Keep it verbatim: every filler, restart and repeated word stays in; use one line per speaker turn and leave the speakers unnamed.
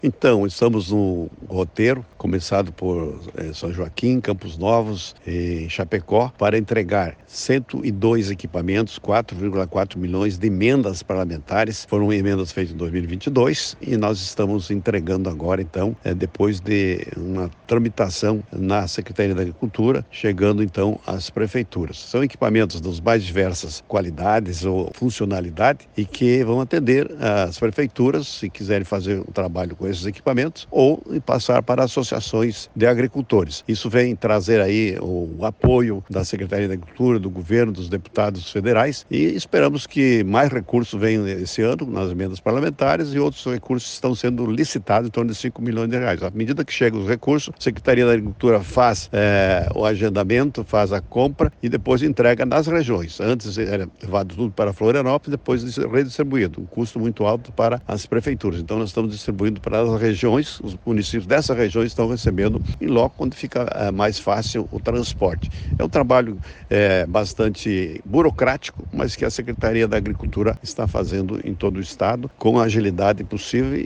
Então, estamos no roteiro, começado por eh, São Joaquim, Campos Novos e Chapecó, para entregar cento e dois equipamentos, quatro vírgula quatro milhões de emendas parlamentares. Foram emendas feitas em dois mil e vinte e dois e nós estamos entregando agora, então, eh, depois de uma tramitação na Secretaria da Agricultura, chegando, então, às prefeituras. São equipamentos das mais diversas qualidades ou funcionalidade e que vão atender as prefeituras, se quiserem fazer um trabalho com esses equipamentos, ou passar para associações de agricultores. Isso vem trazer aí o apoio da Secretaria da Agricultura, do governo, dos deputados federais, e esperamos que mais recursos venham esse ano nas emendas parlamentares e outros recursos estão sendo licitados em torno de cinco milhões de reais. À medida que chegam os recursos, a Secretaria da Agricultura faz é, o agendamento, faz a compra e depois entrega nas regiões. Antes era levado tudo para Florianópolis, depois redistribuído, um custo muito alto para as prefeituras. Então nós estamos distribuindo para as regiões, os municípios dessas regiões estão recebendo em loco, onde fica é, mais fácil o transporte. É um trabalho é, bastante burocrático, mas que a Secretaria da Agricultura está fazendo em todo o estado, com a agilidade possível